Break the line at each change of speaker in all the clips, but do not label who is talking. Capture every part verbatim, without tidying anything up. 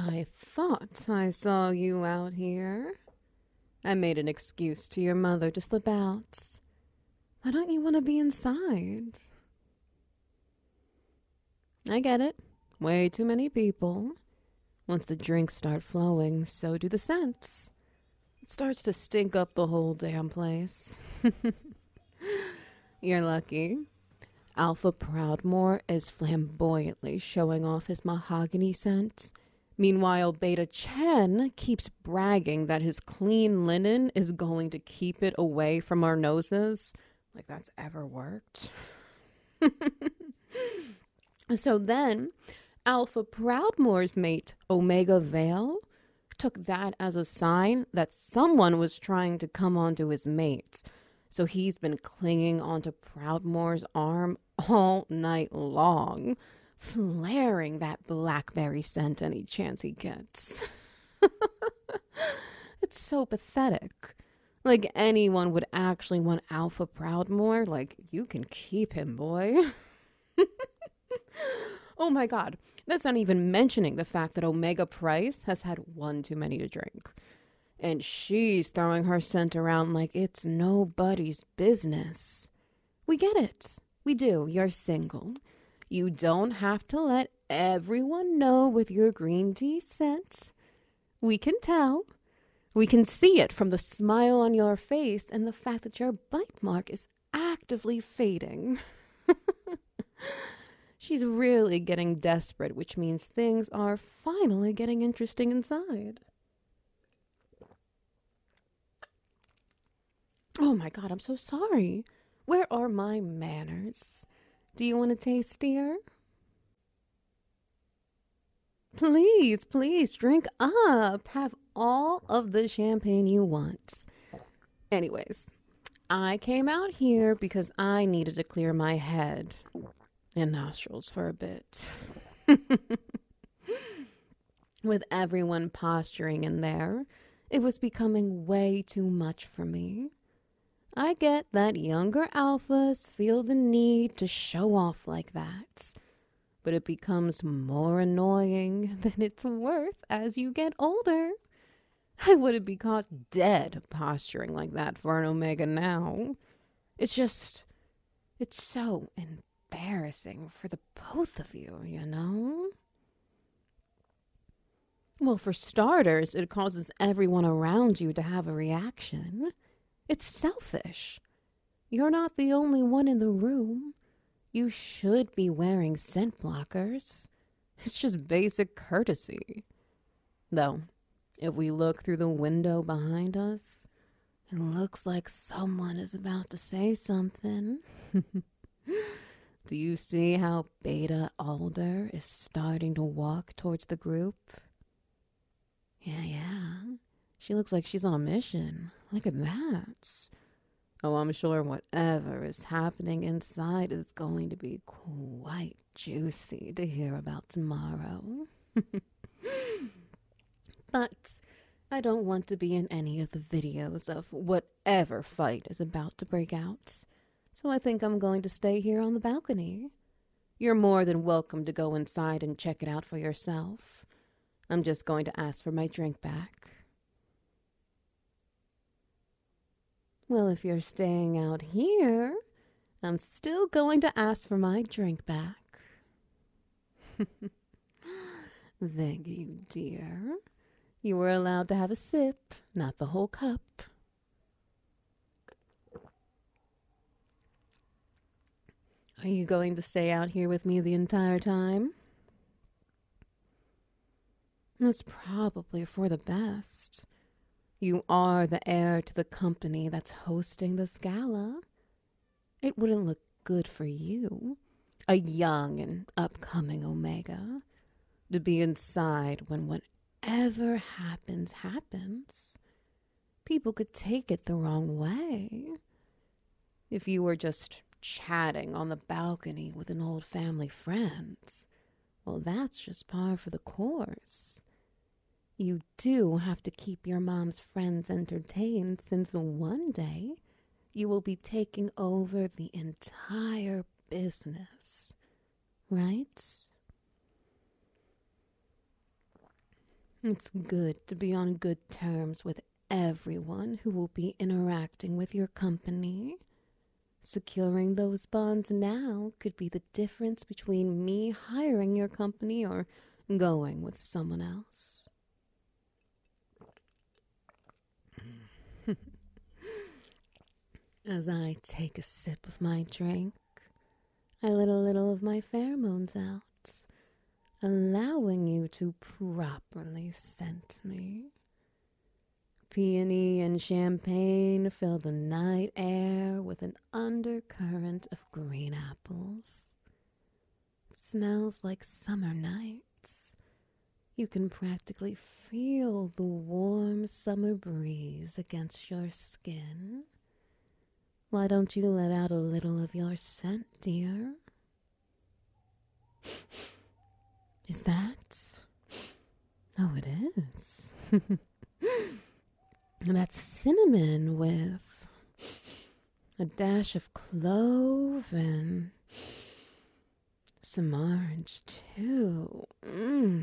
I thought I saw you out here. I made an excuse to your mother to slip out. Why don't you want to be inside? I get it. Way too many people. Once the drinks start flowing, so do the scents. It starts to stink up the whole damn place. You're lucky. Alpha Proudmore is flamboyantly showing off his mahogany scent. Meanwhile, Beta Chen keeps bragging that his clean linen is going to keep it away from our noses. Like that's ever worked. So then, Alpha Proudmore's mate, Omega Vale, took that as a sign that someone was trying to come onto his mate. So he's been clinging onto Proudmore's arm all night long, flaring that blackberry scent any chance he gets. It's so pathetic. Like anyone would actually want Alpha Proudmore. Like, you can keep him, boy. Oh my god. That's not even mentioning the fact that Omega Price has had one too many to drink. And she's throwing her scent around like it's nobody's business. We get it. We do. You're single. You don't have to let everyone know with your green tea scent. We can tell. We can see it from the smile on your face and the fact that your bite mark is actively fading. She's really getting desperate, which means things are finally getting interesting inside. Oh my god, I'm so sorry. Where are my manners? Do you want a taste, dear? Please, please, drink up. Have all of the champagne you want. Anyways, I came out here because I needed to clear my head and nostrils for a bit. With everyone posturing in there, it was becoming way too much for me. I get that younger alphas feel the need to show off like that, but it becomes more annoying than it's worth as you get older. I wouldn't be caught dead posturing like that for an Omega now. It's just, it's so embarrassing for the both of you, you know? Well, for starters, it causes everyone around you to have a reaction. It's selfish. You're not the only one in the room. You should be wearing scent blockers. It's just basic courtesy. Though, if we look through the window behind us, it looks like someone is about to say something. Do you see how Beta Alder is starting to walk towards the group? Yeah, yeah. She looks like she's on a mission. Look at that. Oh, I'm sure whatever is happening inside is going to be quite juicy to hear about tomorrow. But I don't want to be in any of the videos of whatever fight is about to break out. So I think I'm going to stay here on the balcony. You're more than welcome to go inside and check it out for yourself. I'm just going to ask for my drink back. Well, if you're staying out here, I'm still going to ask for my drink back. Thank you, dear. You were allowed to have a sip, not the whole cup. Are you going to stay out here with me the entire time? That's probably for the best. You are the heir to the company that's hosting this gala. It wouldn't look good for you, a young and upcoming Omega, to be inside when whatever happens, happens. People could take it the wrong way. If you were just chatting on the balcony with an old family friend, well, that's just par for the course. You do have to keep your mom's friends entertained, since one day you will be taking over the entire business, right? It's good to be on good terms with everyone who will be interacting with your company. Securing those bonds now could be the difference between me hiring your company or going with someone else. As I take a sip of my drink, I let a little of my pheromones out, allowing you to properly scent me. Peony and champagne fill the night air with an undercurrent of green apples. It smells like summer nights. You can practically feel the warm summer breeze against your skin. Why don't you let out a little of your scent, dear? Is that? Oh, it is. That's cinnamon with a dash of clove and some orange, too. Mm.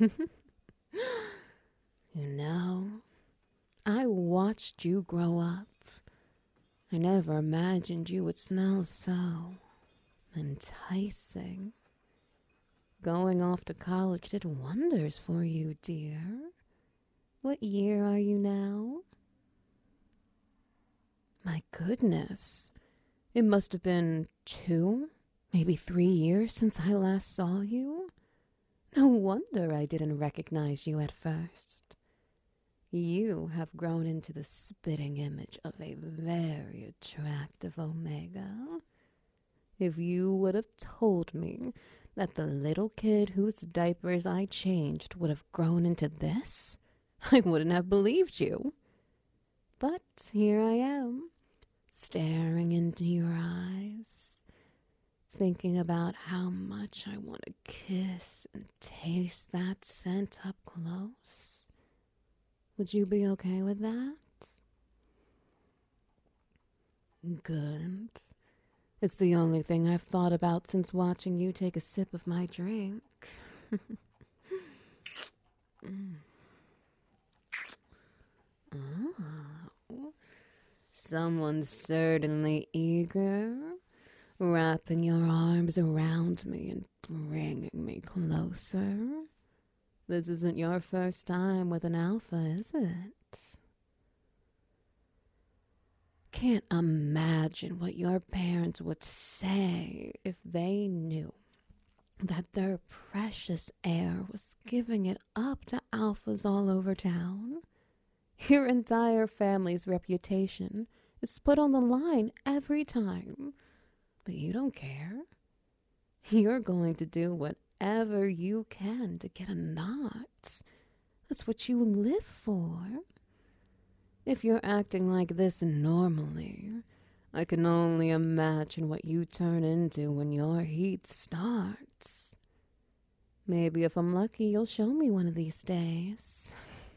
You know, I watched you grow up. I never imagined you would smell so enticing. Going off to college did wonders for you, dear. What year are you now? My goodness, it must have been two, maybe three years since I last saw you. No wonder I didn't recognize you at first. You have grown into the spitting image of a very attractive Omega. If you would have told me that the little kid whose diapers I changed would have grown into this, I wouldn't have believed you. But here I am, staring into your eyes, thinking about how much I want to kiss and taste that scent up close. Would you be okay with that? Good. It's the only thing I've thought about since watching you take a sip of my drink. mm. Oh, someone's certainly eager, wrapping your arms around me and bringing me closer. This isn't your first time with an alpha, is it? Can't imagine what your parents would say if they knew that their precious heir was giving it up to alphas all over town. Your entire family's reputation is put on the line every time, but you don't care. You're going to do whatever you can to get a knot. That's what you live for. If you're acting like this normally, I can only imagine what you turn into when your heat starts. Maybe if I'm lucky, you'll show me one of these days.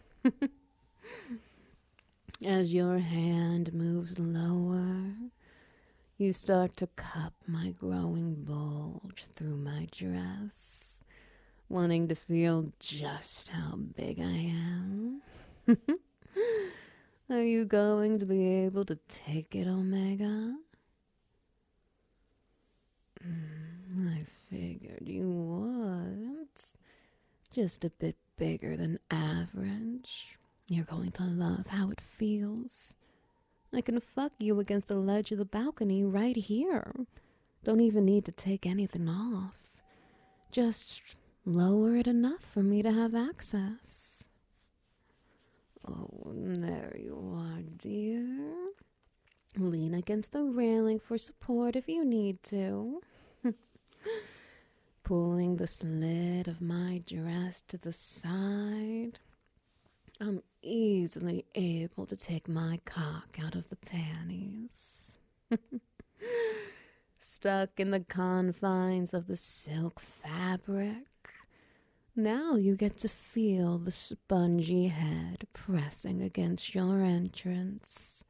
As your hand moves lower, you start to cup my growing bulge through my dress, wanting to feel just how big I am. Are you going to be able to take it, Omega? Mm, I figured you would. Just a bit bigger than average. You're going to love how it feels. I can fuck you against the ledge of the balcony right here. Don't even need to take anything off. Just lower it enough for me to have access. Oh, there you are, dear. Lean against the railing for support if you need to. Pulling the slit of my dress to the side, I'm easily able to take my cock out of the panties. Stuck in the confines of the silk fabric, now you get to feel the spongy head pressing against your entrance,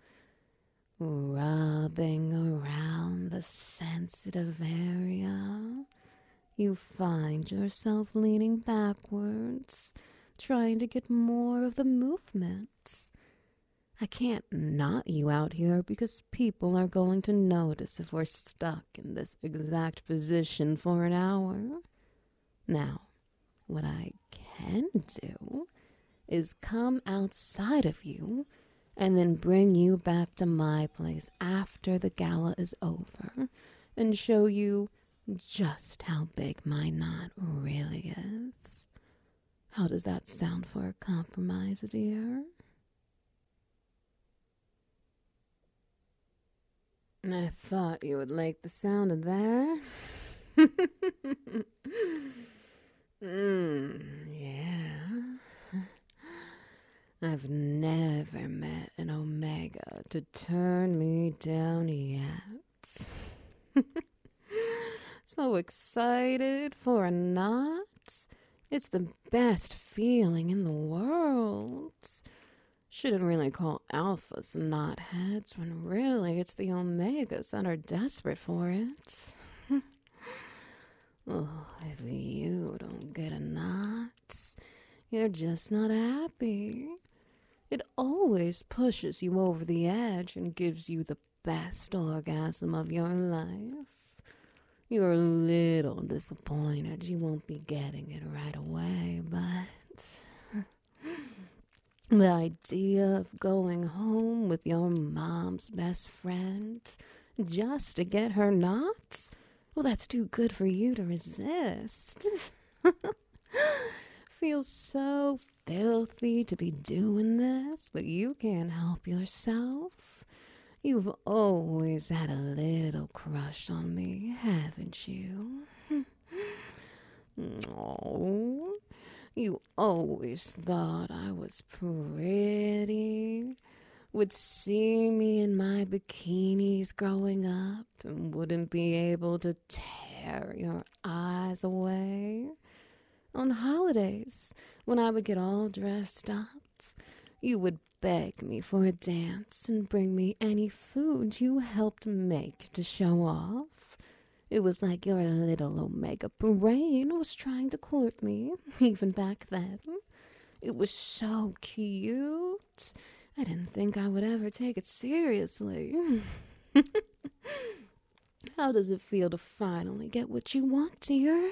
rubbing around the sensitive area. You find yourself leaning backwards, trying to get more of the movement. I can't knot you out here because people are going to notice if we're stuck in this exact position for an hour. Now, what I can do is come outside of you and then bring you back to my place after the gala is over and show you just how big my knot really is. How does that sound for a compromise, dear? I thought you would like the sound of that. mm, yeah. I've never met an Omega to turn me down yet. So excited for a knot. It's the best feeling in the world. Shouldn't really call alphas knotheads when really it's the Omegas that are desperate for it. Oh, if you don't get a knot, you're just not happy. It always pushes you over the edge and gives you the best orgasm of your life. You're a little disappointed you won't be getting it right away, but the idea of going home with your mom's best friend just to get her knots, well, that's too good for you to resist. Feels so filthy to be doing this, but you can't help yourself. You've always had a little crush on me, haven't you? Oh, you always thought I was pretty, would see me in my bikinis growing up and wouldn't be able to tear your eyes away. On holidays, when I would get all dressed up, you would beg me for a dance and bring me any food you helped make to show off. It was like your little Omega brain was trying to court me, even back then. It was so cute. I didn't think I would ever take it seriously. How does it feel to finally get what you want, dear?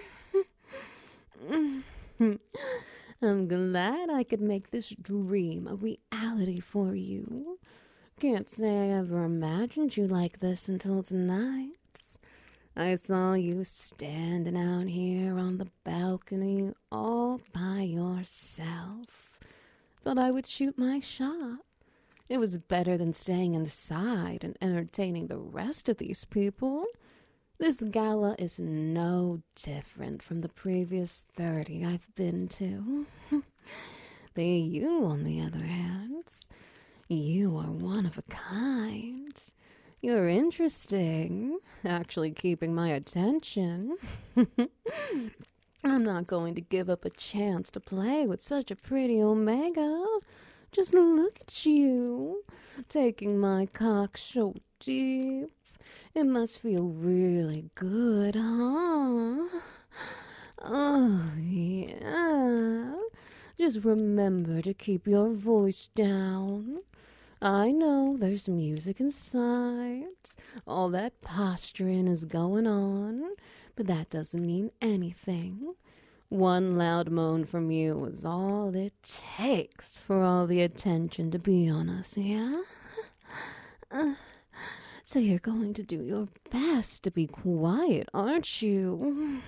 I'm glad I could make this dream a reality for you. Can't say I ever imagined you like this until tonight. I saw you standing out here on the balcony all by yourself. Thought I would shoot my shot. It was better than staying inside and entertaining the rest of these people. This gala is no different from the previous thirty I've been to. But you, on the other hand, you are one of a kind. You're interesting, actually keeping my attention. I'm not going to give up a chance to play with such a pretty Omega. Just look at you, taking my cock so deep. It must feel really good, huh? Oh, yeah. Just remember to keep your voice down. I know there's music inside. All that posturing is going on, but that doesn't mean anything. One loud moan from you is all it takes for all the attention to be on us, yeah? Uh, so you're going to do your best to be quiet, aren't you?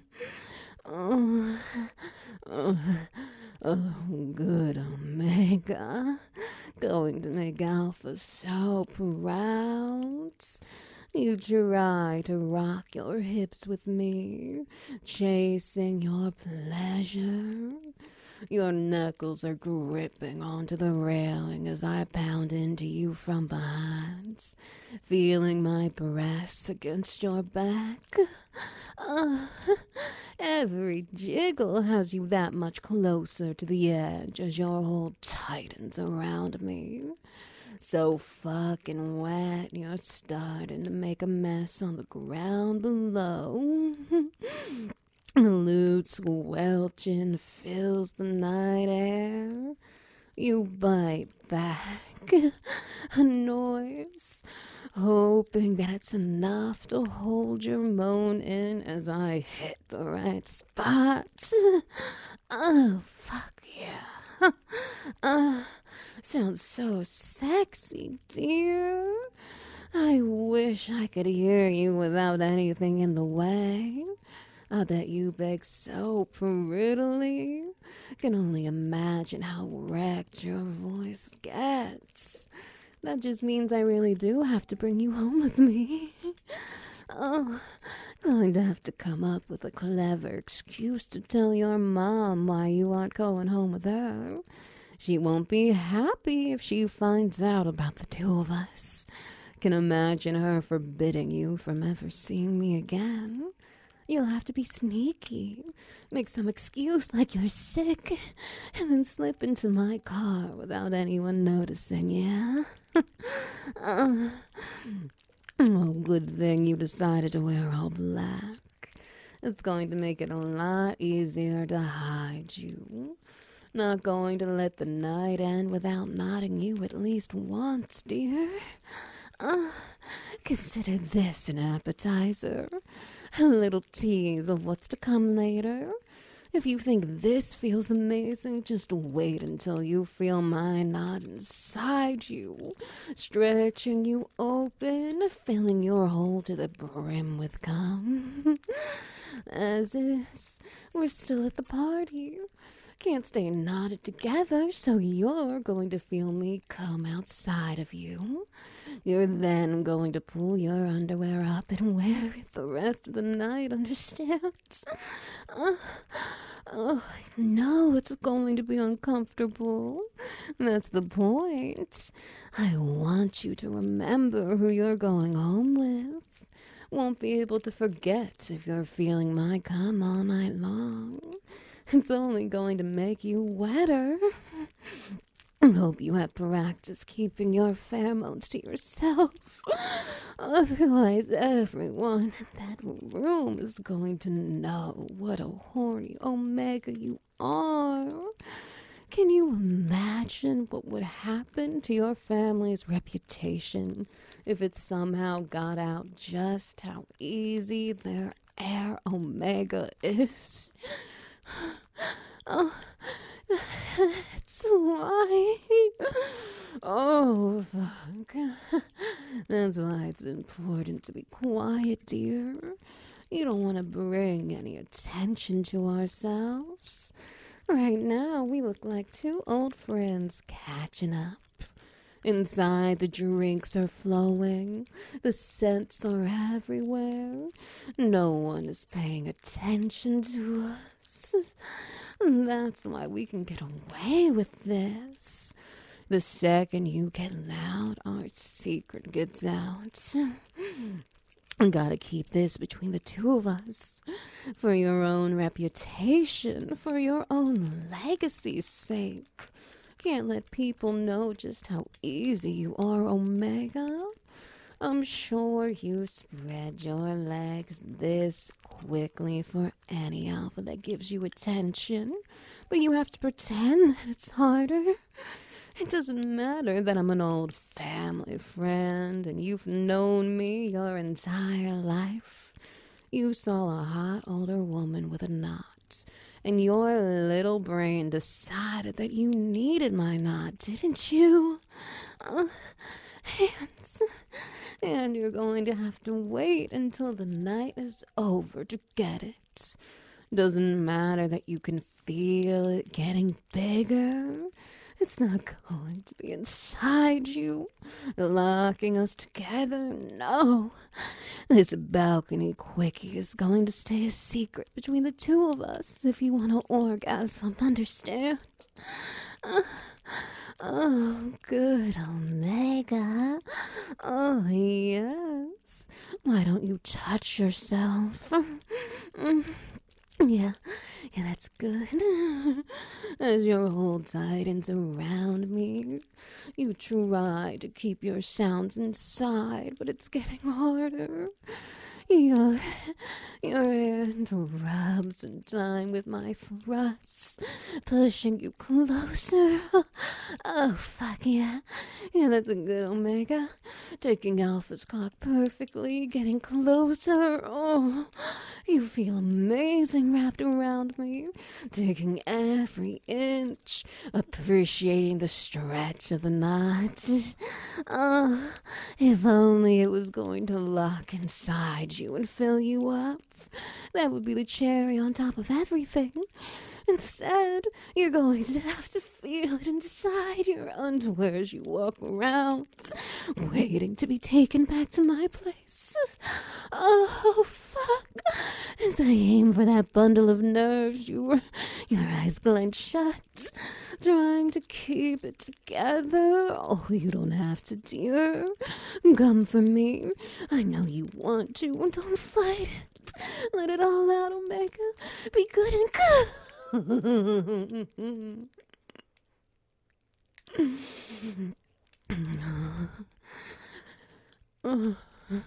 Oh, oh, oh, good Omega. Going to make Alpha so proud. You try to rock your hips with me, chasing your pleasure. Your knuckles are gripping onto the railing as I pound into you from behind, feeling my breasts against your back. Uh, every jiggle has you that much closer to the edge as your hold tightens around me. So fucking wet, you're starting to make a mess on the ground below. Lute squelching fills the night air. You bite back a noise, hoping that it's enough to hold your moan in as I hit the right spot. Oh, fuck yeah. Uh, sounds so sexy, dear. I wish I could hear you without anything in the way. I bet you beg so prettily. Can only imagine how wrecked your voice gets. That just means I really do have to bring you home with me. Oh, going to have to come up with a clever excuse to tell your mom why you aren't going home with her. She won't be happy if she finds out about the two of us. Can imagine her forbidding you from ever seeing me again. You'll have to be sneaky, make some excuse like you're sick, and then slip into my car without anyone noticing, yeah? uh, oh, good thing you decided to wear all black. It's going to make it a lot easier to hide you. Not going to let the night end without nodding you at least once, dear. Uh, consider this an appetizer. A little tease of what's to come later. If you think this feels amazing, just wait until you feel my knot inside you, stretching you open, filling your hole to the brim with cum. As is, we're still at the party. Can't stay knotted together, so you're going to feel me come outside of you. You're then going to pull your underwear up and wear it the rest of the night, understand? Uh, oh, I know it's going to be uncomfortable. That's the point. I want you to remember who you're going home with. Won't be able to forget if you're feeling my cum all night long. It's only going to make you wetter. Hope you have practice keeping your pheromones to yourself. Otherwise, everyone in that room is going to know what a horny omega you are. Can you imagine what would happen to your family's reputation if it somehow got out just how easy their air omega is? Oh, that's why. Oh, fuck. That's why it's important to be quiet, dear. You don't want to bring any attention to ourselves. Right now, we look like two old friends catching up. Inside, the drinks are flowing. The scents are everywhere. No one is paying attention to us. That's why we can get away with this. The second you get loud, our secret gets out. Gotta keep this between the two of us. For your own reputation, for your own legacy's sake. Can't let people know just how easy you are, Omega. I'm sure you spread your legs this quickly for any alpha that gives you attention, but you have to pretend that it's harder. It doesn't matter that I'm an old family friend and you've known me your entire life. You saw a hot older woman with a knot, and your little brain decided that you needed my knot, didn't you? Uh, and, and you're going to have to wait until the night is over to get it. Doesn't matter that you can feel it getting bigger. It's not going to be inside you, locking us together. No, this balcony quickie is going to stay a secret between the two of us if you want to orgasm, understand? Uh, oh, good Omega. Oh, yes. Why don't you touch yourself? Yeah, yeah, that's good. As you hold tight and surround me, you try to keep your sounds inside, but it's getting harder. You're, Your hand rubs in time with my thrusts, pushing you closer. Oh, fuck yeah. Yeah, that's a good Omega. Taking Alpha's cock perfectly, getting closer. Oh, you feel amazing wrapped around me, taking every inch, appreciating the stretch of the knot. Oh, if only it was going to lock inside you and fill you up. That would be the cherry on top of everything. Instead, you're going to have to feel it inside your underwear as you walk around, waiting to be taken back to my place. Oh, fuck. As I aim for that bundle of nerves, you, your eyes clenched shut, trying to keep it together. Oh, you don't have to, dear. Come for me. I know you want to. Don't fight it. Let it all out, Omega. Be good and good. oh,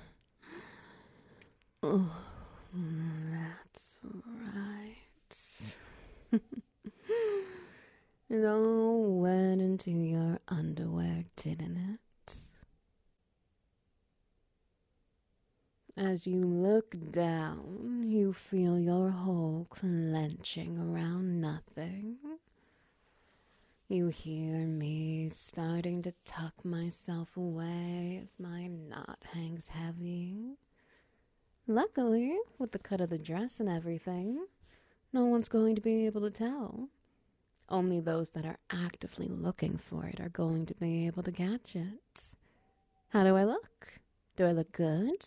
oh, that's right. It all went into your underwear, didn't it? As you look down, you feel your hole clenching around nothing. You hear me starting to tuck myself away as my knot hangs heavy. Luckily, with the cut of the dress and everything, no one's going to be able to tell. Only those that are actively looking for it are going to be able to catch it. How do I look? Do I look good?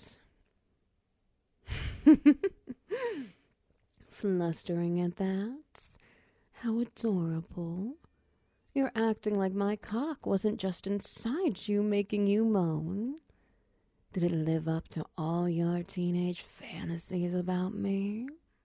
Flustering at that. How adorable. You're acting like my cock wasn't just inside you, making you moan. Did it live up to all your teenage fantasies about me?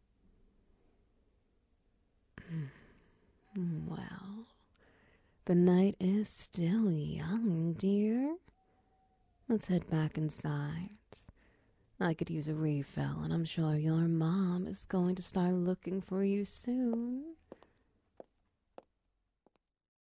Well, the night is still young, dear. Let's head back inside. I could use a refill, and I'm sure your mom is going to start looking for you soon.